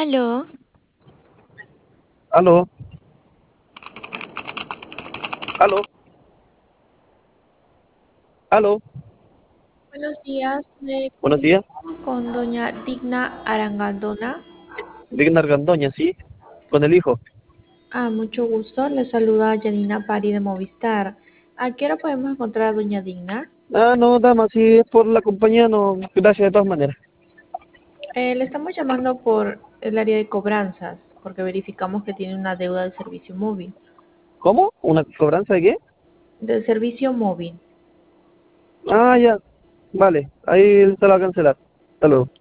Aló, Aló, aló, aló. buenos días. Me Buenos días. comunico con doña Digna Arangaldona. Digna Argandoña, ¿sí? Con el hijo. Mucho gusto. Le saluda Janina Pari de Movistar. ¿A qué hora podemos encontrar a doña Digna? No, dama, si es por la compañía, no. Gracias de todas maneras. Le estamos llamando por el área de cobranzas, porque verificamos que tiene una deuda de servicio móvil. ¿Cómo? ¿Una cobranza de qué? Del servicio móvil. Ya. Vale, ahí se la va a cancelar. Hasta luego.